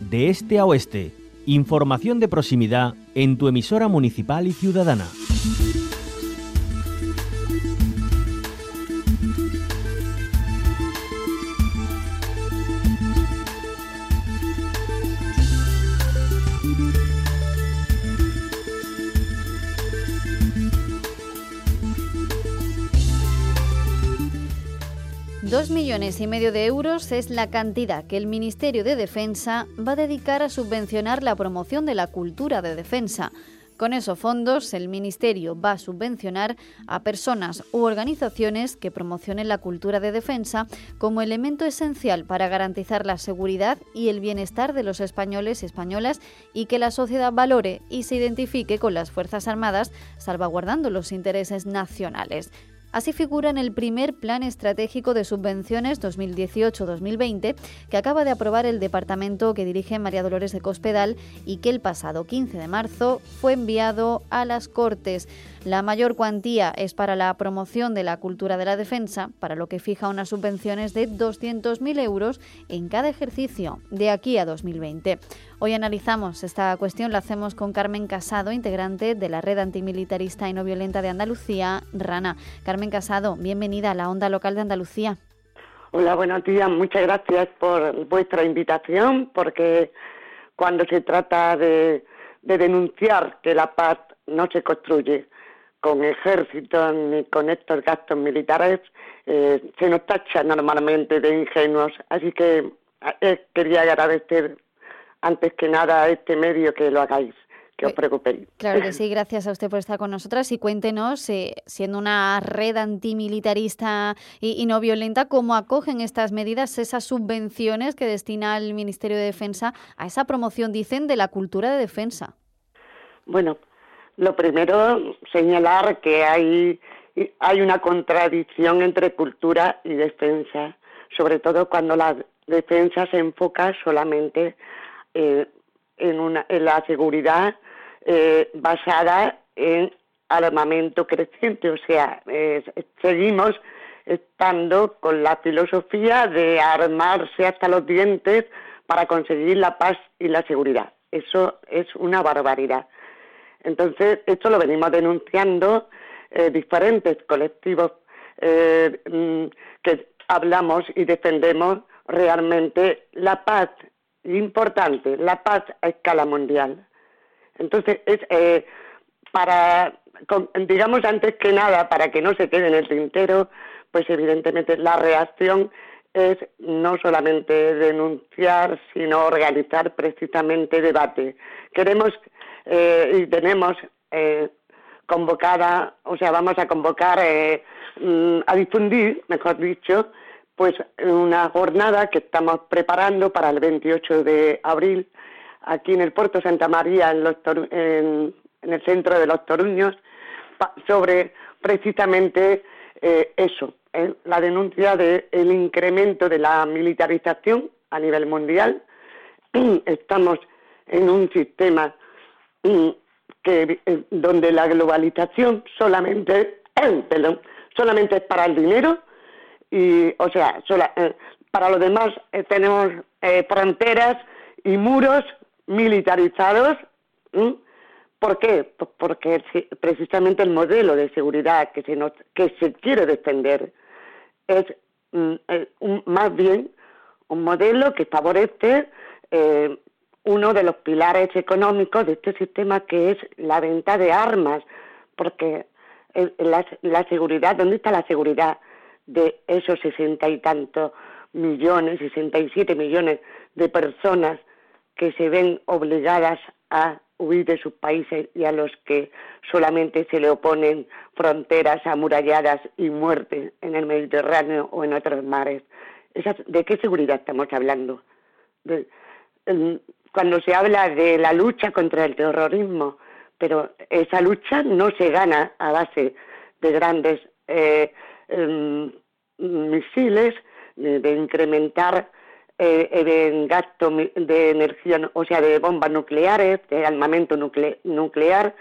de este a oeste. Información de proximidad en tu emisora municipal y ciudadana. $2,5 millones de euros es la cantidad que el Ministerio de Defensa va a dedicar a subvencionar la promoción de la cultura de defensa. Con esos fondos, el Ministerio va a subvencionar a personas u organizaciones que promocionen la cultura de defensa como elemento esencial para garantizar la seguridad y el bienestar de los españoles y españolas y que la sociedad valore y se identifique con las Fuerzas Armadas, salvaguardando los intereses nacionales. Así figura en el primer Plan Estratégico de Subvenciones 2018-2020 que acaba de aprobar el departamento que dirige María Dolores de Cospedal y que el pasado 15 de marzo fue enviado a las Cortes. La mayor cuantía es para la promoción de la cultura de la defensa, para lo que fija unas subvenciones de 200.000 euros en cada ejercicio de aquí a 2020. Hoy analizamos esta cuestión, la hacemos con Carmen Casado, integrante de la Red Antimilitarista y No Violenta de Andalucía, RANA. Carmen Casado, bienvenida a la Onda Local de Andalucía. Hola, buenos días. Muchas gracias por vuestra invitación, porque cuando se trata de denunciar que la paz no se construye con ejércitos ni con estos gastos militares, se nos tacha normalmente de ingenuos. Así que quería agradecer antes que nada a este medio que lo hagáis, que os preocupéis. Claro que sí, gracias a usted por estar con nosotras y cuéntenos, siendo una red antimilitarista y no violenta, ¿cómo acogen estas medidas, esas subvenciones que destina el Ministerio de Defensa a esa promoción, dicen, de la cultura de defensa? Bueno, lo primero, señalar que hay una contradicción entre cultura y defensa, sobre todo cuando la defensa se enfoca solamente en la seguridad basada en armamento creciente. O sea, seguimos estando con la filosofía de armarse hasta los dientes para conseguir la paz y la seguridad. Eso es una barbaridad. Entonces, esto lo venimos denunciando diferentes colectivos que hablamos y defendemos realmente la paz. Importante, la paz a escala mundial. Entonces, digamos antes que nada, para que no se quede en el tintero, pues evidentemente la reacción es no solamente denunciar, sino organizar precisamente debate. Queremos y tenemos convocada, o sea, vamos a convocar a difundir, mejor dicho, pues una jornada que estamos preparando para el 28 de abril aquí en el Puerto Santa María, en el centro de Los Toruños, sobre precisamente eso, la denuncia del incremento de la militarización a nivel mundial. Estamos en un sistema donde la globalización solamente es para el dinero. Y, o sea, para lo demás tenemos fronteras y muros militarizados. ¿Por qué? Pues porque precisamente el modelo de seguridad que se quiere defender es más bien un modelo que favorece uno de los pilares económicos de este sistema, que es la venta de armas. Porque la seguridad, ¿dónde está la seguridad de esos 60 y tantos millones, 67 millones de personas que se ven obligadas a huir de sus países y a los que solamente se le oponen fronteras amuralladas y muerte en el Mediterráneo o en otros mares? ¿De qué seguridad estamos hablando? Cuando se habla de la lucha contra el terrorismo, pero esa lucha no se gana a base de grandes misiles, de incrementar el gasto de energía, o sea, de bombas nucleares, de armamento nuclear.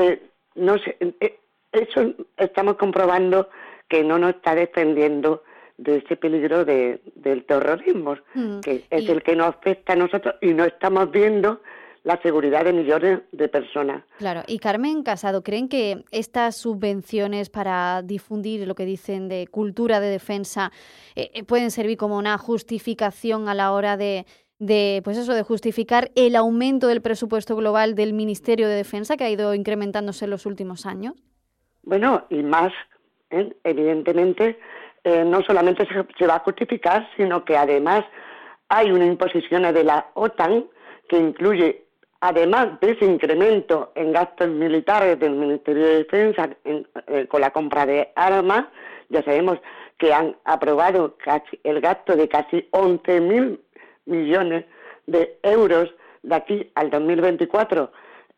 No sé, eso estamos comprobando que no nos está defendiendo de ese peligro del terrorismo, que es el que nos afecta a nosotros y no estamos viendo la seguridad de millones de personas. Claro, y Carmen Casado, ¿creen que estas subvenciones para difundir lo que dicen de cultura de defensa pueden servir como una justificación a la hora de justificar el aumento del presupuesto global del Ministerio de Defensa, que ha ido incrementándose en los últimos años? Bueno, y más, evidentemente, no solamente se va a justificar, sino que además hay una imposición de la OTAN que incluye, además de ese incremento en gastos militares del Ministerio de Defensa con la compra de armas, ya sabemos que han aprobado el gasto de casi 11.000 millones de euros de aquí al 2024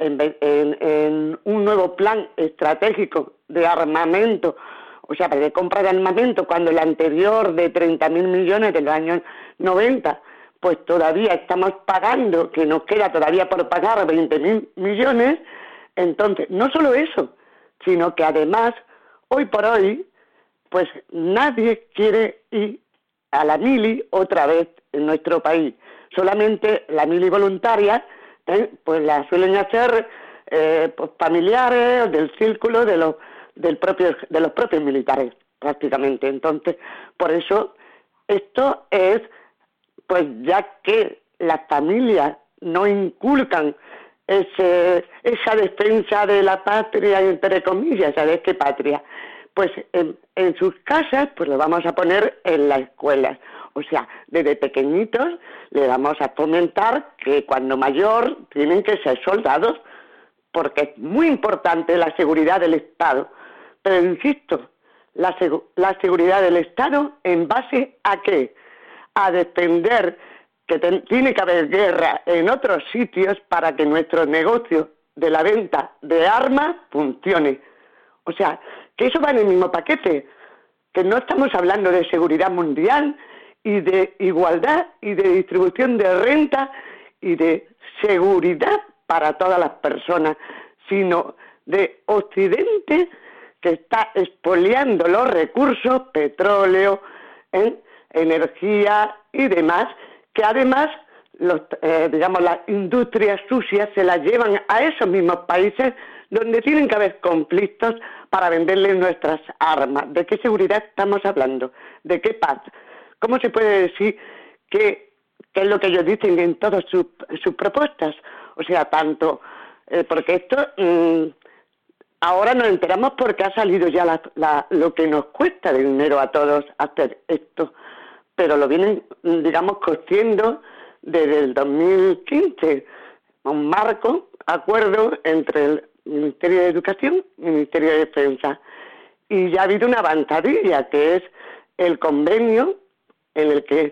en un nuevo plan estratégico de armamento, o sea, de compra de armamento, cuando el anterior de 30.000 millones de los años 90, pues todavía estamos pagando, que nos queda todavía por pagar 20.000 millones. Entonces, no solo eso, sino que además, hoy por hoy, pues nadie quiere ir a la mili otra vez en nuestro país. Solamente la mili voluntaria, pues la suelen hacer pues familiares del círculo de los propios militares, prácticamente. Entonces, por eso, esto es, pues ya que las familias no inculcan esa defensa de la patria, entre comillas, ¿sabes qué patria? Pues en sus casas, pues lo vamos a poner en las escuelas. O sea, desde pequeñitos le vamos a fomentar que cuando mayor tienen que ser soldados, porque es muy importante la seguridad del Estado. Pero insisto, la seguridad del Estado, ¿en base a qué? A defender que tiene que haber guerra en otros sitios para que nuestro negocio de la venta de armas funcione. O sea, que eso va en el mismo paquete, que no estamos hablando de seguridad mundial y de igualdad y de distribución de renta y de seguridad para todas las personas, sino de Occidente que está expoliando los recursos, petróleo, energía y demás, que además las industrias sucias se las llevan a esos mismos países donde tienen que haber conflictos para venderles nuestras armas. ¿De qué seguridad estamos hablando? ¿De qué paz? ¿Cómo se puede decir que es lo que ellos dicen en todas sus propuestas? O sea, tanto, porque esto, ahora nos enteramos porque ha salido ya lo que nos cuesta de dinero a todos hacer esto, pero lo vienen, cosiendo desde el 2015, un marco, acuerdo entre el Ministerio de Educación y el Ministerio de Defensa. Y ya ha habido una avanzadilla, que es el convenio en el que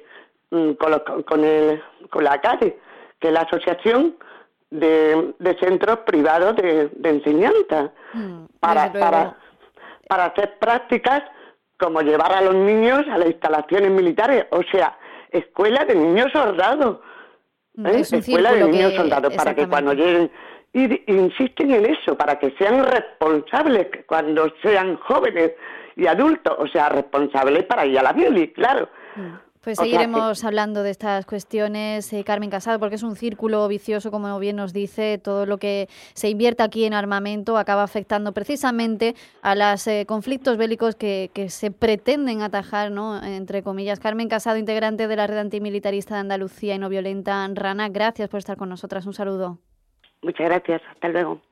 con la ACADE, que es la Asociación de Centros Privados de Enseñanza, para hacer prácticas como llevar a los niños a las instalaciones militares, o sea, escuela de niños soldados, escuela de niños soldados, para que cuando lleguen, y insisten en eso, para que sean responsables cuando sean jóvenes y adultos, o sea, responsables para ir a la mili, claro. Pues seguiremos hablando de estas cuestiones, Carmen Casado, porque es un círculo vicioso, como bien nos dice. Todo lo que se invierta aquí en armamento acaba afectando precisamente a los conflictos bélicos que se pretenden atajar, ¿no?, entre comillas. Carmen Casado, integrante de la Red Antimilitarista de Andalucía y No Violenta, RANA, gracias por estar con nosotras. Un saludo. Muchas gracias. Hasta luego.